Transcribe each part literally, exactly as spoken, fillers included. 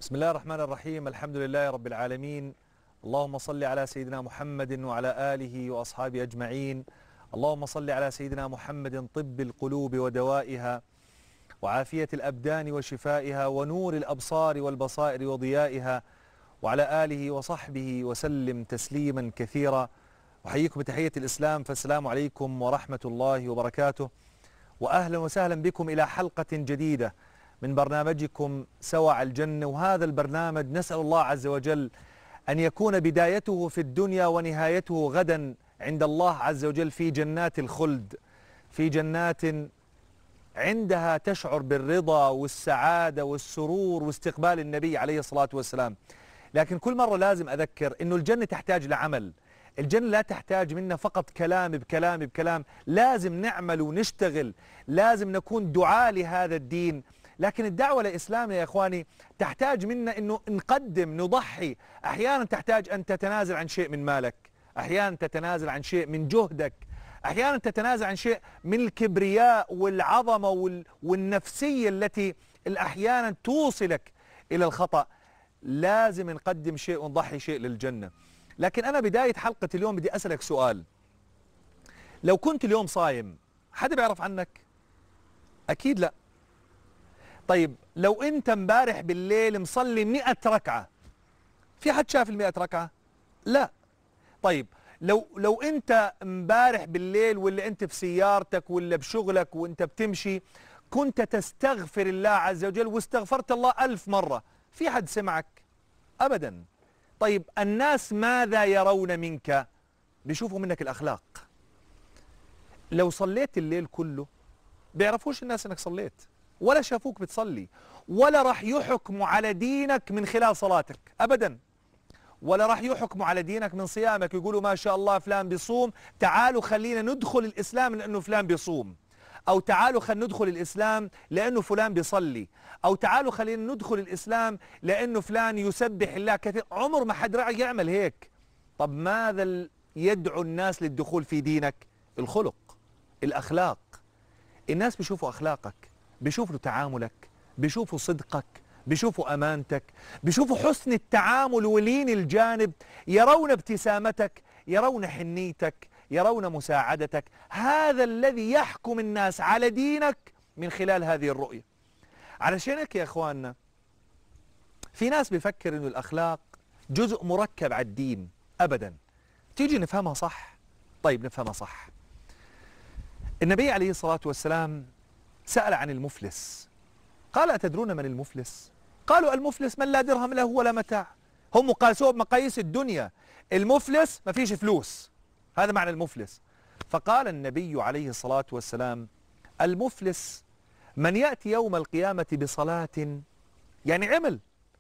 بسم الله الرحمن الرحيم. الحمد لله رب العالمين. اللهم صل على سيدنا محمد وعلى آله وأصحابه أجمعين. اللهم صل على سيدنا محمد طب القلوب ودوائها وعافية الأبدان وشفائها ونور الأبصار والبصائر وضيائها، وعلى آله وصحبه وسلم تسليما كثيرا. أحييكم بتحية الإسلام، فالسلام عليكم ورحمة الله وبركاته، وأهلا وسهلا بكم إلى حلقة جديدة من برنامجكم سوى الجنة. وهذا البرنامج نسأل الله عز وجل أن يكون بدايته في الدنيا ونهايته غدا عند الله عز وجل في جنات الخلد، في جنات عندها تشعر بالرضا والسعادة والسرور واستقبال النبي عليه الصلاة والسلام. لكن كل مرة لازم أذكر أنه الجنة تحتاج لعمل. الجنة لا تحتاج منا فقط كلام بكلام بكلام، لازم نعمل ونشتغل، لازم نكون دعاة لهذا الدين. لكن الدعوة لإسلامنا يا إخواني تحتاج منا أنه نقدم، نضحي. أحيانا تحتاج أن تتنازل عن شيء من مالك، أحيانا تتنازل عن شيء من جهدك، أحيانا تتنازل عن شيء من الكبرياء والعظمة والنفسية التي أحيانا توصلك إلى الخطأ. لازم نقدم شيء ونضحي شيء للجنة. لكن أنا بداية حلقة اليوم بدي أسألك سؤال. لو كنت اليوم صايم حدا بيعرف عنك؟ أكيد لا. طيب لو أنت امبارح بالليل مصلي مئة ركعة، في حد شاف المئة ركعة؟ لا. طيب لو لو أنت امبارح بالليل ولا أنت في سيارتك ولا بشغلك وأنت بتمشي كنت تستغفر الله عز وجل واستغفرت الله ألف مرة، في حد سمعك؟ أبدا. طيب الناس ماذا يرون منك؟ بيشوفوا منك الأخلاق. لو صليت الليل كله بيعرفوش الناس أنك صليت، ولا شافوك بتصلي، ولا راح يحكموا على دينك من خلال صلاتك أبدا، ولا راح يحكموا على دينك من صيامك. يقولوا ما شاء الله فلان بيصوم، تعالوا خلينا ندخل الإسلام لأنه فلان بيصوم، أو تعالوا خلينا ندخل الإسلام لأنه فلان بيصلي، أو تعالوا خلينا ندخل الإسلام لأنه فلان يسبح الله كثير. عمر ما حد راح يعمل هيك. طب ماذا يدعو الناس للدخول في دينك؟ الخلق، الأخلاق. الناس بيشوفوا أخلاقك، بيشوفوا تعاملك، بيشوفوا صدقك، بيشوفوا أمانتك، بيشوفوا حسن التعامل ولين الجانب، يرون ابتسامتك، يرون حنيتك، يرون مساعدتك. هذا الذي يحكم الناس على دينك من خلال هذه الرؤية. علشان هيك يا إخواننا في ناس بيفكر إنه الأخلاق جزء مركب على الدين. أبدا. تيجي نفهمها صح. طيب نفهمها صح. النبي عليه الصلاة والسلام سأل عن المفلس، قال أتدرون من المفلس؟ قالوا المفلس من لا درهم له ولا متاع. هم قاسوه بمقاييس الدنيا. المفلس ما فيش فلوس، هذا معنى المفلس. فقال النبي عليه الصلاة والسلام المفلس من يأتي يوم القيامة بصلاة، يعني عمل،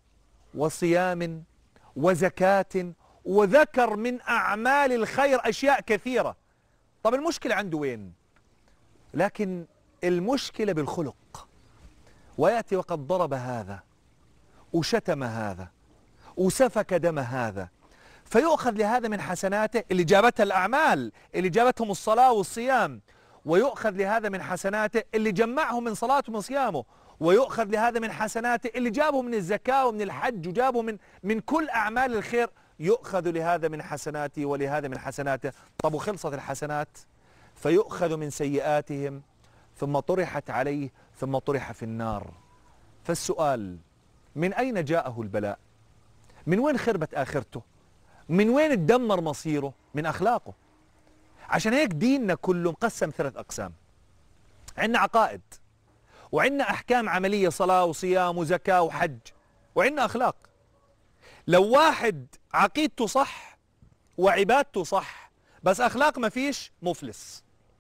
وصيام وزكاة، وذكر من أعمال الخير أشياء كثيرة. طب المشكلة عنده وين؟ لكن المشكلة بالخلق. ويأتي وقد ضرب هذا وشتم هذا وسفك دم هذا، فيؤخذ لهذا من حسناته اللي جابتها الأعمال، اللي جابتهم الصلاة والصيام، ويؤخذ لهذا من حسناته اللي جمعهم من صلاته ومن صيامه، ويؤخذ لهذا من حسناته اللي جابه من الزكاة ومن الحج وجابه من من كل أعمال الخير، يؤخذ لهذا من حسناته ولهذا من حسناته. طب وخلصت الحسنات فيؤخذ من سيئاتهم ثم طرحت عليه ثم طرح في النار. فالسؤال من أين جاءه البلاء؟ من وين خربت آخرته؟ من وين اتدمر مصيره؟ من أخلاقه. عشان هيك ديننا كله مقسم ثلاث أقسام. عندنا عقائد، وعندنا أحكام عملية، صلاة وصيام وزكاة وحج، وعندنا أخلاق. لو واحد عقيدته صح وعبادته صح بس أخلاق ما فيش، مفلس.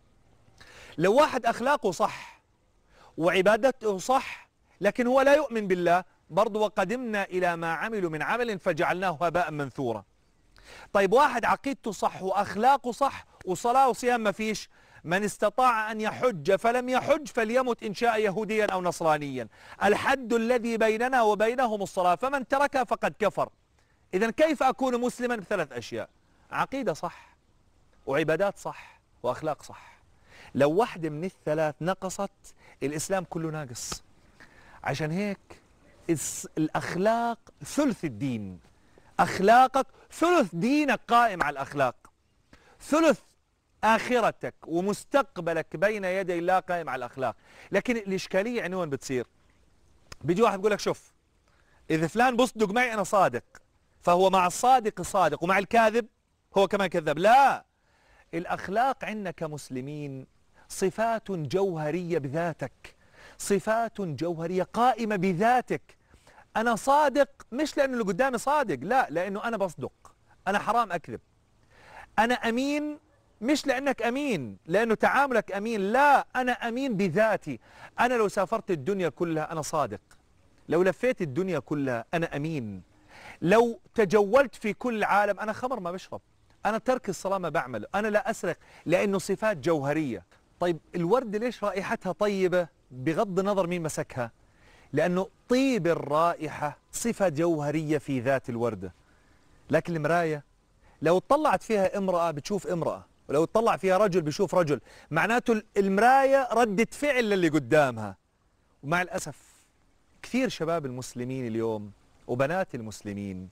لو واحد أخلاقه صح وعبادته صح لكن هو لا يؤمن بالله، برضو وقدمنا إلى ما عملوا من عمل فجعلناه هباء منثورا. طيب واحد عقيدته صح وأخلاقه صح وصلاة وصيام ما فيش، من استطاع أن يحج فلم يحج فليمت إن شاء يهوديا أو نصرانيا. الحد الذي بيننا وبينهم الصلاة، فمن تركها فقد كفر. إذن كيف أكون مسلما؟ بثلاث أشياء: عقيدة صح وعبادات صح وأخلاق صح. لو واحدة من الثلاث نقصت الإسلام كله ناقص. عشان هيك الأخلاق ثلث الدين. أخلاقك ثلث دينك قائم على الأخلاق، ثلث آخرتك ومستقبلك بين يدي الله قائم على الأخلاق. لكن الإشكالية يعني وين بتصير؟ بيجي واحد بيقول لك شوف، إذا فلان بصدق معي أنا صادق، فهو مع الصادق صادق ومع الكاذب هو كمان كذاب. لا، الأخلاق عندنا كمسلمين صفات جوهرية بذاتك، صفات جوهرية قائمة بذاتك. أنا صادق مش لأنه اللي قدامي صادق، لا، لأنه أنا بصدق، أنا حرام أكذب. أنا أمين مش لأنك أمين لأنه تعاملك أمين، لا، أنا أمين بذاتي. أنا لو سافرت الدنيا كلها أنا صادق، لو لفيت الدنيا كلها أنا أمين، لو تجولت في كل العالم أنا خمر ما بشرب، أنا ترك الصلاة ما بعمله، أنا لا أسرق، لأنه صفات جوهرية. طيب الورد ليش رائحتها طيبة بغض النظر مين مسكها؟ لأنه طيب الرائحة صفة جوهرية في ذات الوردة. لكن المراية لو اطلعت فيها امرأة بتشوف امرأة، ولو اطلع فيها رجل بيشوف رجل، معناته المراية ردة فعل للي قدامها. ومع الأسف كثير شباب المسلمين اليوم وبنات المسلمين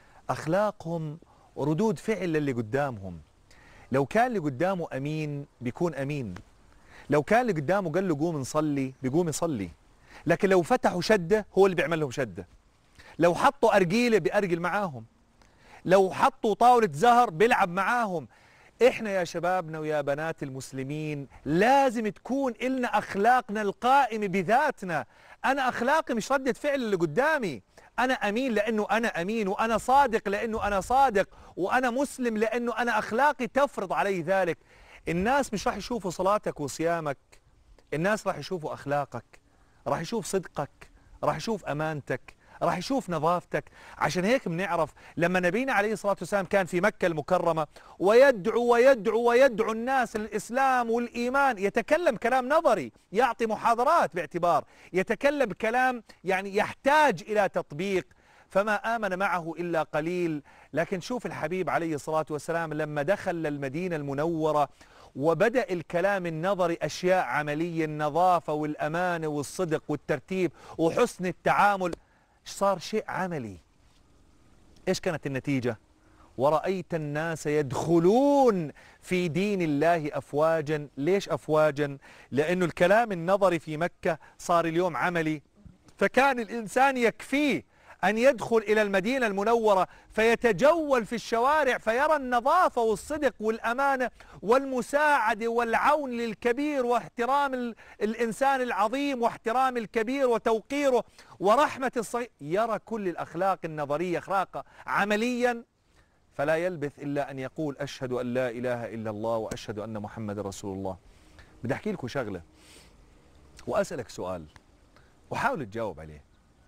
أخلاقهم ردود فعل للي قدامهم. لو كان اللي قدامه أمين بيكون أمين، لو كان اللي قدامه قال له قوم نصلي بيقوم يصلي، لكن لو فتحوا شدة هو اللي بيعمل لهم شدة، لو حطوا أرجيلة بيأرجل معاهم، لو حطوا طاولة زهر بيلعب معاهم. إحنا يا شبابنا ويا بنات المسلمين لازم تكون إلنا أخلاقنا القائمة بذاتنا. أنا أخلاقي مش ردة فعل اللي قدامي، أنا أمين لأنه أنا أمين، وأنا صادق لأنه أنا صادق، وأنا مسلم لأنه أنا أخلاقي تفرض علي ذلك. الناس مش راح يشوفوا صلاتك وصيامك، الناس راح يشوفوا أخلاقك، راح يشوف صدقك، راح يشوف أمانتك، راح يشوف نظافتك. عشان هيك بنعرف لما نبينا عليه الصلاة والسلام كان في مكة المكرمة ويدعو ويدعو ويدعو الناس للإسلام والإيمان، يتكلم كلام نظري، يعطي محاضرات باعتبار، يتكلم كلام يعني يحتاج إلى تطبيق، فما آمن معه إلا قليل. لكن شوف الحبيب عليه الصلاة والسلام لما دخل للمدينة المنورة وبدأ الكلام النظري أشياء عملية، النظافة والأمانة والصدق والترتيب وحسن التعامل، صار شيء عملي. إيش كانت النتيجة؟ ورأيت الناس يدخلون في دين الله أفواجا. ليش أفواجا؟ لأنه الكلام النظري في مكة صار اليوم عملي، فكان الإنسان يكفيه أن يدخل إلى المدينة المنورة فيتجول في الشوارع فيرى النظافة والصدق والأمانة والمساعدة والعون للكبير واحترام الإنسان العظيم واحترام الكبير وتوقيره ورحمة الصغير، يرى كل الأخلاق النظرية أخلاق عمليا، فلا يلبث إلا أن يقول أشهد أن لا إله إلا الله وأشهد أن محمد رسول الله. بدي أحكي لكم شغلة وأسألك سؤال وحاول تجاوب عليه.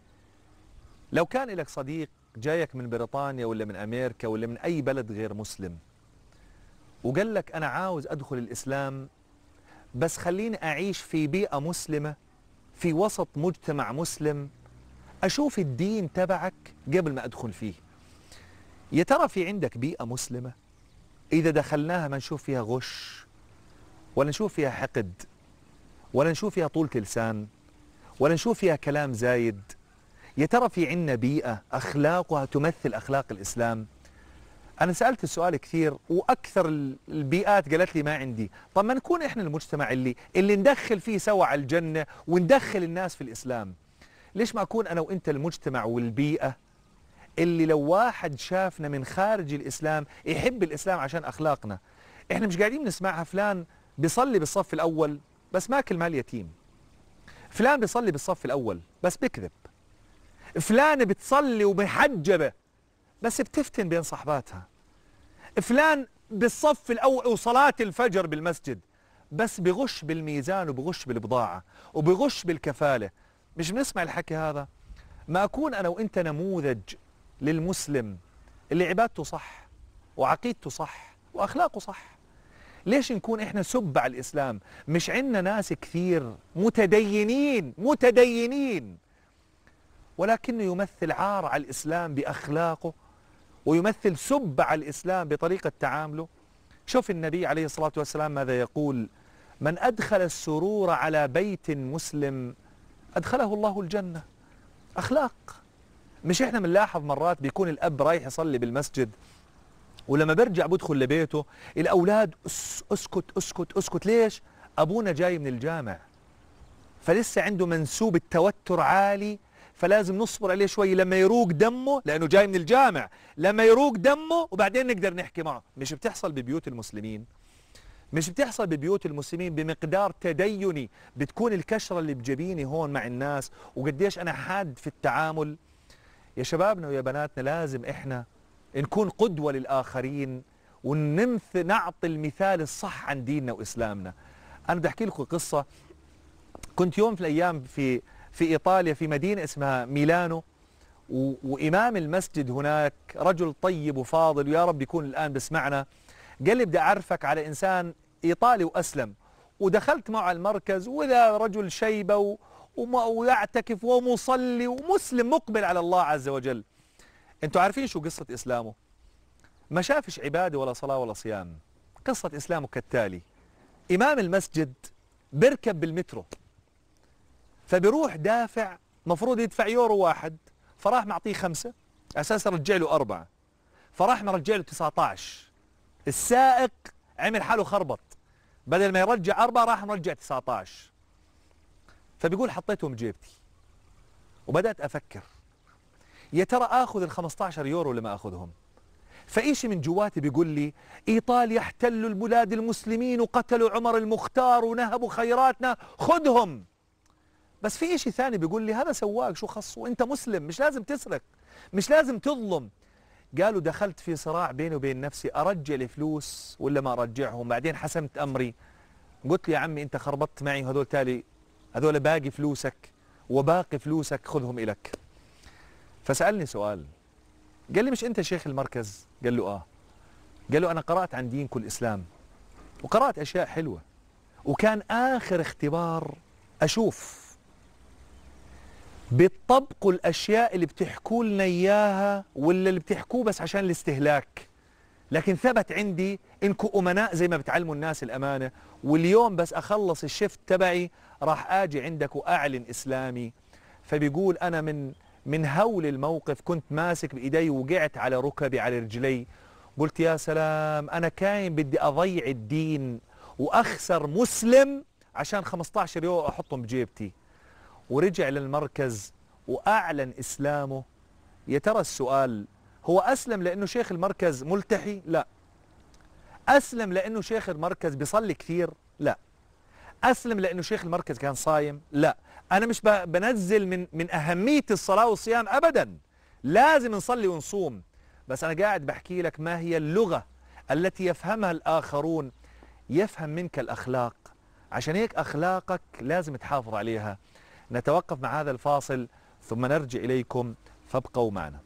لو كان لك صديق جايك من بريطانيا ولا من أمريكا ولا من أي بلد غير مسلم وقال لك أنا عاوز أدخل الإسلام بس خليني أعيش في بيئة مسلمة في وسط مجتمع مسلم، أشوف الدين تبعك قبل ما أدخل فيه، يا ترى في عندك بيئة مسلمة إذا دخلناها ما نشوف فيها غش ولا نشوف فيها حقد ولا نشوف فيها طولة لسان ولا نشوف فيها كلام زايد؟ يا ترى في عنا بيئة أخلاقها تمثل أخلاق الإسلام؟ أنا سألت السؤال كثير وأكثر البيئات قالت لي ما عندي. طب ما نكون إحنا المجتمع اللي اللي ندخل فيه سوا على الجنة وندخل الناس في الإسلام. ليش ما أكون أنا وإنت المجتمع والبيئة اللي لو واحد شافنا من خارج الإسلام يحب الإسلام عشان أخلاقنا؟ إحنا مش قاعدين نسمعها فلان بيصلي بالصف الأول بس ماكل مال يتيم، فلان بيصلي بالصف الأول بس بكذب، فلان بتصلي ومحجبة بس بتفتن بين صحباتها، فلان بالصف الأول وصلاة الفجر بالمسجد بس بغش بالميزان وبغش بالبضاعة وبغش بالكفالة. مش بنسمع الحكي هذا؟ ما أكون أنا وإنت نموذج للمسلم اللي عبادته صح وعقيدته صح وأخلاقه صح. ليش نكون إحنا سب على الإسلام؟ مش عندنا ناس كثير متدينين متدينين ولكنه يمثل عار على الإسلام بأخلاقه ويمثل سب على الإسلام بطريقة تعامله. شوف النبي عليه الصلاة والسلام ماذا يقول: من أدخل السرور على بيت مسلم أدخله الله الجنة. أخلاق. مش إحنا بنلاحظ مرات بيكون الأب رايح يصلي بالمسجد ولما بيرجع بدخل لبيته الأولاد أس أسكت أسكت أسكت. ليش؟ أبونا جاي من الجامع فلسه عنده منسوب التوتر عالي، فلازم نصبر عليه شوي لما يروق دمه، لأنه جاي من الجامع، لما يروق دمه وبعدين نقدر نحكي معه. مش بتحصل ببيوت المسلمين؟ مش بتحصل ببيوت المسلمين بمقدار تديني بتكون الكشرة اللي بجبيني هون مع الناس وقديش أنا حاد في التعامل؟ يا شبابنا ويا بناتنا لازم إحنا نكون قدوة للآخرين ونمث نعطي المثال الصح عن ديننا وإسلامنا. أنا بدي أحكي لكم قصة. كنت يوم في الأيام في في إيطاليا في مدينة اسمها ميلانو، وإمام المسجد هناك رجل طيب وفاضل ويا رب يكون الآن بسمعنا. قال لي بدي أعرفك على إنسان إيطالي وأسلم. ودخلت معه المركز وإذا رجل شيبة ويعتكف ومصلي ومسلم مقبل على الله عز وجل. أنتوا عارفين شو قصة إسلامه؟ ما شافش عبادة ولا صلاة ولا صيام. قصة إسلامه كالتالي: إمام المسجد بركب بالمترو فبيروح دافع، مفروض يدفع يورو واحد، فراح معطيه خمسة أساسا رجع له أربعة، فراح مرجع له تسعة عشر. السائق عمل حاله خربط، بدل ما يرجع أربعة راح مرجع تسعة عشر. فبيقول حطيتهم بجيبتي وبدأت أفكر يا ترى آخذ ال خمسة عشر يورو ولا ما آخذهم؟ فإيشي من جواتي بيقول لي إيطاليا احتلوا البلاد المسلمين وقتلوا عمر المختار ونهبوا خيراتنا، خذهم. بس في إشي ثاني بيقول لي هذا سواق شو خصه، أنت مسلم مش لازم تسرق، مش لازم تظلم. قالوا دخلت في صراع بيني وبين نفسي أرجع الفلوس ولا ما أرجعهم. بعدين حسمت أمري، قلت له يا عمي أنت خربطت معي وهذول تالي هذول باقي فلوسك وباقي فلوسك خذهم إلك. فسألني سؤال، قال لي مش أنت شيخ المركز؟ قال له آه. قال له أنا قرأت عن دينكم الإسلام وقرأت أشياء حلوة، وكان آخر اختبار أشوف بتطبقوا الأشياء اللي بتحكوا لنا إياها ولا اللي بتحكوه بس عشان الاستهلاك. لكن ثبت عندي إنكم أمناء زي ما بتعلموا الناس الأمانة، واليوم بس أخلص الشفت تبعي راح آجي عندك وأعلن إسلامي. فبيقول أنا من من هول الموقف كنت ماسك بإيدي وقعت على ركبي على رجلي، قلت يا سلام أنا كاين بدي أضيع الدين وأخسر مسلم عشان خمسة عشر يورو أحطهم بجيبتي. ورجع للمركز وأعلن إسلامه. يا ترى السؤال، هو أسلم لأنه شيخ المركز ملتحي؟ لا. أسلم لأنه شيخ المركز بيصلي كثير؟ لا. أسلم لأنه شيخ المركز كان صايم؟ لا. أنا مش بنزل من من أهمية الصلاة والصيام أبدا، لازم نصلي ونصوم، بس أنا قاعد بحكي لك ما هي اللغة التي يفهمها الآخرون، يفهم منك الأخلاق. عشان هيك أخلاقك لازم تحافظ عليها. نتوقف مع هذا الفاصل ثم نرجع إليكم، فابقوا معنا.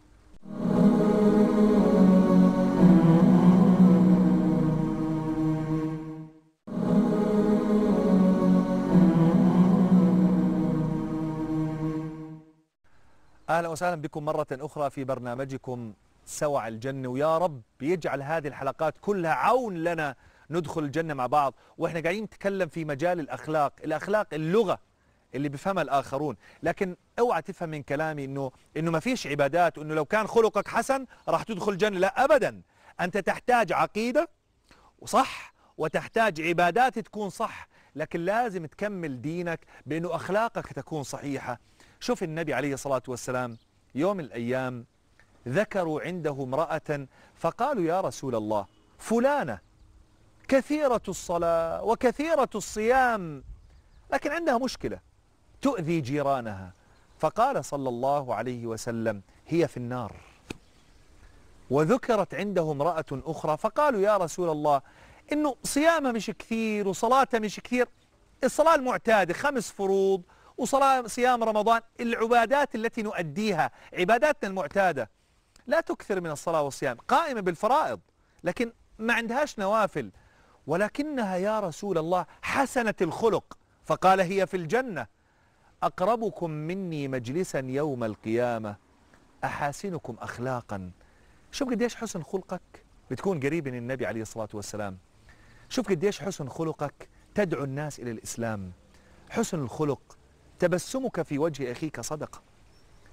أهلا وسهلا بكم مرة أخرى في برنامجكم سوى الجنة، ويا رب يجعل هذه الحلقات كلها عون لنا ندخل الجنة مع بعض. وإحنا قاعدين نتكلم في مجال الأخلاق، الأخلاق اللغة اللي بفهمها الآخرون. لكن اوعى تفهم من كلامي إنه إنه ما فيش عبادات، وإنه لو كان خلقك حسن راح تدخل الجنة، لا أبدا. أنت تحتاج عقيدة وصح وتحتاج عبادات تكون صح، لكن لازم تكمل دينك بأنه أخلاقك تكون صحيحة. شوف النبي عليه الصلاة والسلام يوم من الأيام ذكروا عنده امرأة فقالوا يا رسول الله فلانة كثيرة الصلاة وكثيرة الصيام لكن عندها مشكلة تؤذي جيرانها. فقال صلى الله عليه وسلم هي في النار. وذكرت عنده امرأة أخرى فقالوا يا رسول الله إنه صيامها مش كثير وصلاتها مش كثير، الصلاة المعتادة خمس فروض وصلاة صيام رمضان، العبادات التي نؤديها عباداتنا المعتادة، لا تكثر من الصلاة والصيام، قائمة بالفرائض لكن ما عندهاش نوافل، ولكنها يا رسول الله حسنة الخلق. فقال هي في الجنة. أقربكم مني مجلسا يوم القيامة أحاسنكم أخلاقا. شوف قديش حسن خلقك بتكون قريب من النبي عليه الصلاة والسلام. شوف قديش حسن خلقك تدعو الناس إلى الإسلام. حسن الخلق، تبسمك في وجه أخيك صدقة.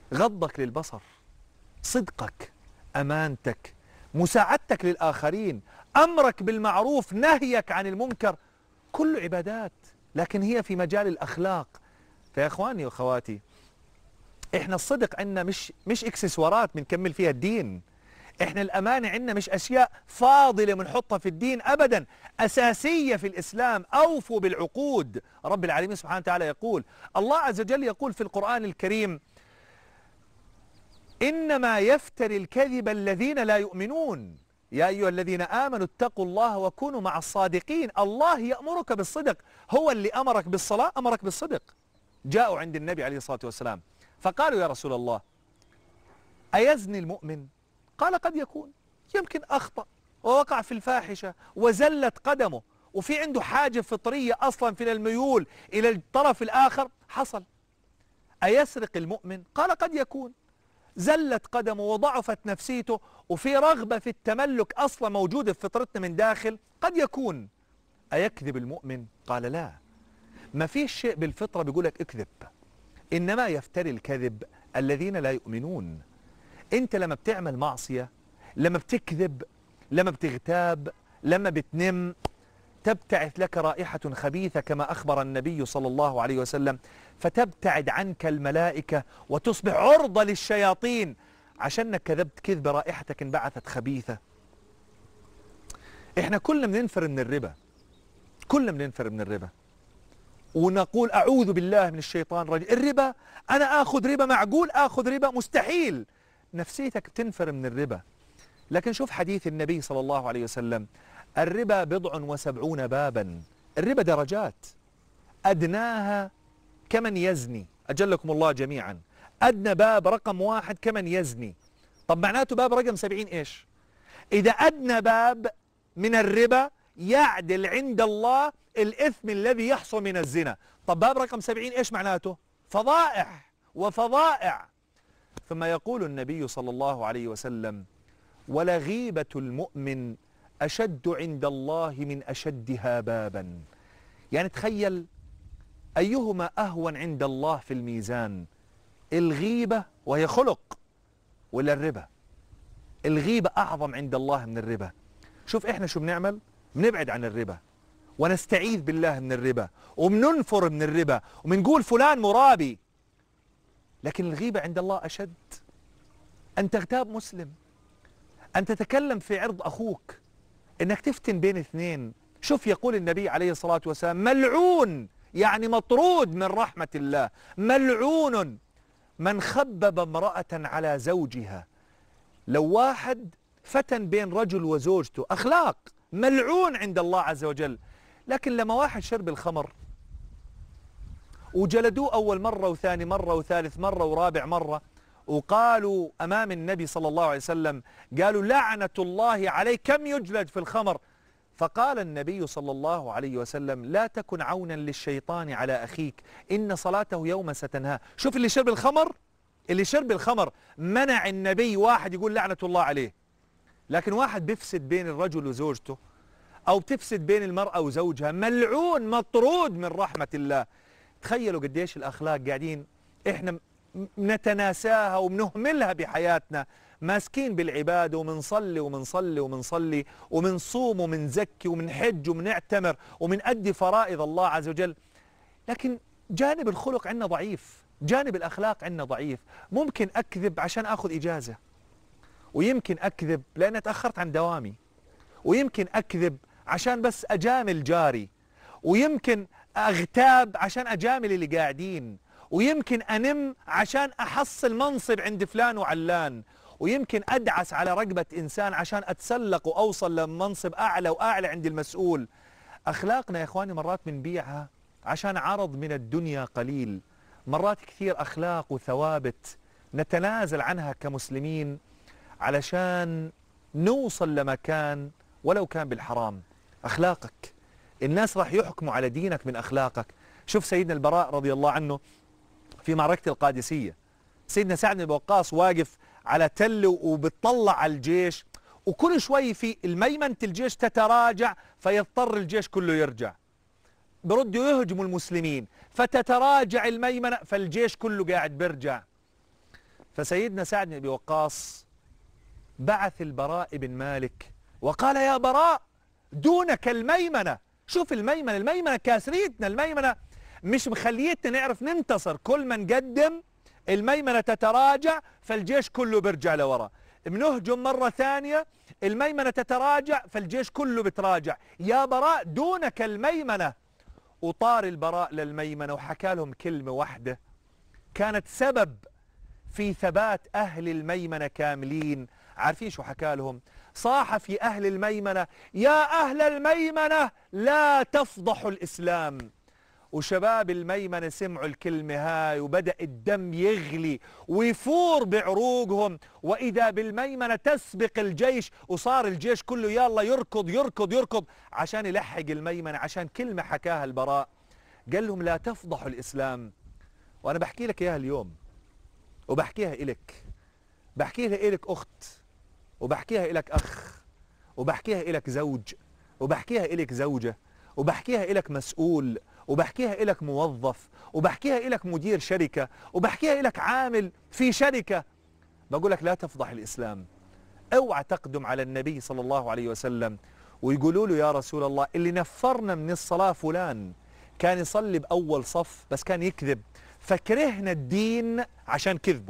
غضك للبصر، صدقك، أمانتك، مساعدتك للآخرين، أمرك بالمعروف، نهيك عن المنكر، كل عبادات، لكن هي في مجال الأخلاق. فيا إخواني وأخواتي، إحنا الصدق عندنا مش مش إكسسوارات بنكمل فيها الدين. إحنا الأمانة عندنا مش أشياء فاضلة بنحطها في الدين أبدا، أساسية في الإسلام. أوفوا بالعقود. رب العالمين سبحانه وتعالى يقول، الله عز وجل يقول في القرآن الكريم: إنما يفتري الكذب الذين لا يؤمنون يا أيها الذين آمنوا اتقوا الله وكونوا مع الصادقين. الله يأمرك بالصدق، هو اللي أمرك بالصلاة، أمرك بالصدق. جاءوا عند النبي عليه الصلاة والسلام فقالوا: يا رسول الله، أيزني المؤمن؟ قال: قد يكون، يمكن أخطأ ووقع في الفاحشة وزلت قدمه وفي عنده حاجة فطرية أصلا في الميول إلى الطرف الآخر، حصل. أيسرق المؤمن؟ قال: قد يكون، زلت قدمه وضعفت نفسيته وفي رغبة في التملك أصلا موجودة في فطرتنا من داخل، قد يكون. أيكذب المؤمن؟ قال: لا، ما فيش شيء بالفطرة بيقولك اكذب، إنما يفتري الكذب الذين لا يؤمنون. أنت لما بتعمل معصية، لما بتكذب، لما بتغتاب، لما بتنم، تبتعث لك رائحة خبيثة كما أخبر النبي صلى الله عليه وسلم، فتبتعد عنك الملائكة وتصبح عرضة للشياطين عشانك كذبت كذبة رائحتك انبعثت خبيثة. احنا كلنا بننفر من الربا، كلنا بننفر من الربا ونقول أعوذ بالله من الشيطان الرجيم. الربا، أنا آخذ ربا؟ معقول آخذ ربا؟ مستحيل. نفسيتك بتنفر من الربا. لكن شوف حديث النبي صلى الله عليه وسلم: الربا بضع وسبعون بابا. الربا درجات، أدناها كمن يزني، أجلكم الله جميعا. أدنى باب رقم واحد كمن يزني. طب معناته باب رقم سبعين إيش؟ إذا أدنى باب من الربا يعدل عند الله الإثم الذي يحصل من الزنا، طب باب رقم سبعين إيش معناته؟ فضائح وفضائع. ثم يقول النبي صلى الله عليه وسلم: ولغيبة المؤمن أشد عند الله من أشدها بابا. يعني تخيل أيهما أهون عند الله في الميزان، الغيبة وهي خلق ولا الربا؟ الغيبة أعظم عند الله من الربا. شوف إحنا شو بنعمل؟ بنبعد عن الربا ونستعيذ بالله من الربا وبننفر من الربا وبنقول فلان مرابي، لكن الغيبة عند الله أشد. أن تغتاب مسلم، أن تتكلم في عرض أخوك، إنك تفتن بين اثنين. شوف يقول النبي عليه الصلاة والسلام: ملعون، يعني مطرود من رحمة الله، ملعون من خبب امرأة على زوجها. لو واحد فتن بين رجل وزوجته، أخلاق، ملعون عند الله عز وجل. لكن لما واحد شرب الخمر وجلدوه أول مرة وثاني مرة وثالث مرة ورابع مرة، وقالوا أمام النبي صلى الله عليه وسلم، قالوا: لعنة الله عليه، كم يجلد في الخمر؟ فقال النبي صلى الله عليه وسلم: لا تكن عونا للشيطان على أخيك، إن صلاته يوما ستنهاه. شوف اللي شرب الخمر، اللي شرب الخمر منع النبي واحد يقول لعنة الله عليه، لكن واحد بيفسد بين الرجل وزوجته أو بتفسد بين المرأة وزوجها، ملعون مطرود من رحمة الله. تخيلوا قديش الأخلاق قاعدين إحنا نتناساها وبنهملها بحياتنا، ماسكين بالعبادة ومنصلي ومنصلي ومنصلي ومنصوم ومنزكي ومنحج ومنعتمر ومنأدي فرائض الله عز وجل، لكن جانب الخلق عندنا ضعيف، جانب الأخلاق عندنا ضعيف. ممكن أكذب عشان أخذ إجازة، ويمكن أكذب لأن تأخرت عن دوامي، ويمكن أكذب عشان بس أجامل جاري، ويمكن أغتاب عشان أجامل اللي قاعدين، ويمكن أنم عشان أحصل منصب عند فلان وعلان، ويمكن أدعس على رقبة إنسان عشان أتسلق وأوصل لمنصب أعلى وأعلى عند المسؤول. أخلاقنا يا إخواني مرات بنبيعها عشان عرض من الدنيا قليل، مرات كثير أخلاق وثوابت نتنازل عنها كمسلمين علشان نوصل لمكان ولو كان بالحرام. أخلاقك، الناس راح يحكموا على دينك من أخلاقك. شوف سيدنا البراء رضي الله عنه في معركة القادسية، سيدنا سعد بن وقاص واقف على تل وبتطلع على الجيش، وكل شوي في الميمنة الجيش تتراجع فيضطر الجيش كله يرجع، بردوا يهجموا المسلمين فتتراجع الميمنة فالجيش كله قاعد بيرجع. فسيدنا سعد بن أبي وقاص بعث البراء بن مالك وقال يا براء دونك الميمنة. شوف الميمنة، الميمنة كاسريتنا، الميمنة مش مخليتنا نعرف ننتصر، كل ما نقدم الميمنة تتراجع فالجيش كله بيرجع لورا، بنهجم مرة ثانية الميمنة تتراجع فالجيش كله بتراجع، يا براء دونك الميمنة. وطار البراء للميمنة وحكى لهم كلمة واحدة كانت سبب في ثبات أهل الميمنة كاملين. عارفين شو حكى لهم؟ صاح في أهل الميمنة يا أهل الميمنة لا تفضحوا الإسلام. وشباب الميمنة سمعوا الكلمة هاي وبدأ الدم يغلي ويفور بعروقهم، وإذا بالميمنة تسبق الجيش، وصار الجيش كله يلا يركض يركض يركض عشان يلحق الميمنة، عشان كلمة حكاها البراء قال لهم لا تفضحوا الإسلام. وأنا بحكي لك إياها اليوم وبحكيها إلك، بحكيها إلك أخت، وبحكيها إلك أخ، وبحكيها إلك زوج، وبحكيها إلك زوجة، وبحكيها إلك مسؤول، وبحكيها إلك موظف، وبحكيها إلك مدير شركة، وبحكيها إلك عامل في شركة. بقول لك لا تفضح الإسلام. اوعى تقدم على النبي صلى الله عليه وسلم ويقولوا له يا رسول الله اللي نفرنا من الصلاة فلان كان يصلي بأول صف بس كان يكذب، فكرهنا الدين عشان كذبه،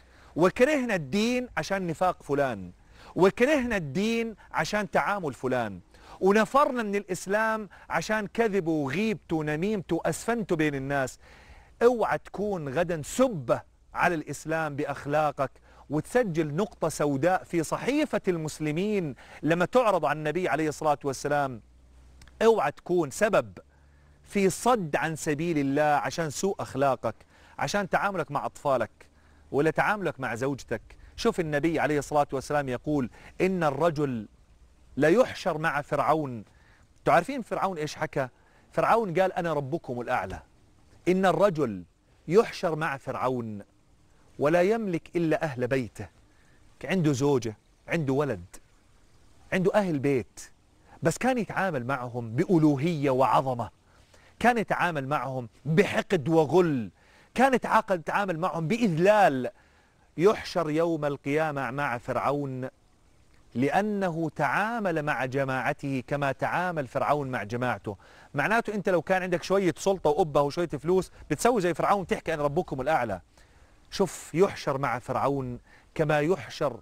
وكرهنا الدين عشان نفاق فلان، وكرهنا الدين عشان تعامل فلان، ونفرنا من الإسلام عشان كذبه وغيبته ونميمته وأسفنته بين الناس. اوعى تكون غدا سبة على الإسلام بأخلاقك وتسجل نقطة سوداء في صحيفة المسلمين لما تعرض عن النبي عليه الصلاة والسلام. اوعى تكون سبب في صد عن سبيل الله عشان سوء أخلاقك، عشان تعاملك مع أطفالك ولا تعاملك مع زوجتك. شوف النبي عليه الصلاة والسلام يقول إن الرجل لا يحشر مع فرعون. تعرفين فرعون إيش حكى؟ فرعون قال أنا ربكم الأعلى. إن الرجل يحشر مع فرعون ولا يملك إلا أهل بيته، عنده زوجة، عنده ولد، عنده أهل بيت، بس كان يتعامل معهم بألوهية وعظمة، كان يتعامل معهم بحقد وغل، كان يتعامل معهم بإذلال. يحشر يوم القيامة مع فرعون لأنه تعامل مع جماعته كما تعامل فرعون مع جماعته. معناته أنت لو كان عندك شوية سلطة وأبة وشوية فلوس بتسوي زي فرعون، تحكي أنا ربكم الأعلى. شوف يحشر مع فرعون كما يحشر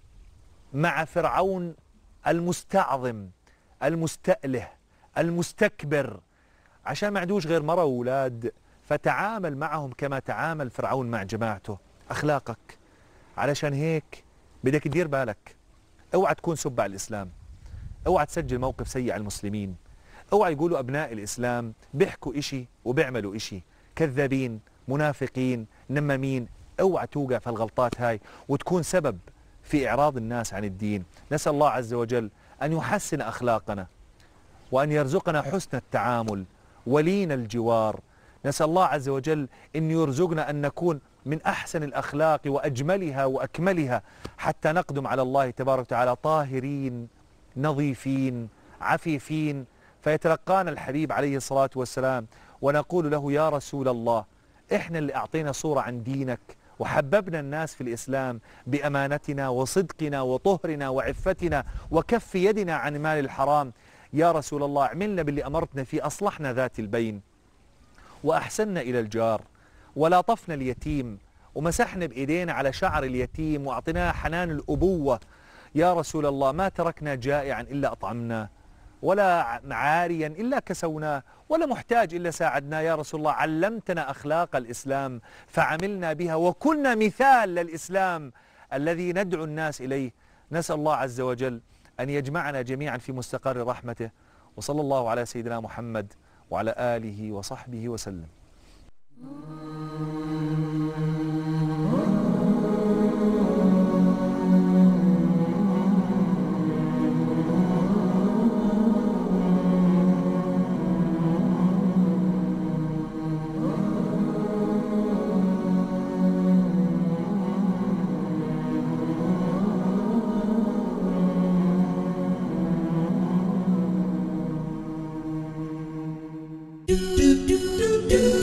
مع فرعون المستعظم المستأله المستكبر، عشان ما عندوش غير مرة وأولاد، فتعامل معهم كما تعامل فرعون مع جماعته. أخلاقك. علشان هيك بدك تدير بالك، اوعى تكون سب على الإسلام، اوعى تسجل موقف سيء على المسلمين، اوعى يقولوا أبناء الإسلام بيحكوا إشي وبيعملوا إشي، كذابين منافقين نمامين. اوعى توقع في الغلطات هاي وتكون سبب في إعراض الناس عن الدين. نسأل الله عز وجل أن يحسن أخلاقنا وأن يرزقنا حسن التعامل ولين الجوار. نسأل الله عز وجل أن يرزقنا أن نكون من أحسن الأخلاق وأجملها وأكملها حتى نقدم على الله تبارك وتعالى طاهرين نظيفين عفيفين، فيتلقانا الحبيب عليه الصلاة والسلام ونقول له يا رسول الله إحنا اللي أعطينا صورة عن دينك وحببنا الناس في الإسلام بأمانتنا وصدقنا وطهرنا وعفتنا وكف يدنا عن مال الحرام. يا رسول الله عملنا باللي أمرتنا فيه، أصلحنا ذات البين وأحسننا إلى الجار ولاطفنا اليتيم ومسحنا بإيدينا على شعر اليتيم وأعطيناه حنان الأبوة. يا رسول الله ما تركنا جائعا إلا أطعمناه، ولا عاريا إلا كسوناه، ولا محتاج إلا ساعدناه. يا رسول الله علمتنا أخلاق الإسلام فعملنا بها وكنا مثال للإسلام الذي ندعو الناس إليه. نسأل الله عز وجل أن يجمعنا جميعا في مستقر رحمته، وصلى الله على سيدنا محمد وعلى آله وصحبه وسلم. do do do do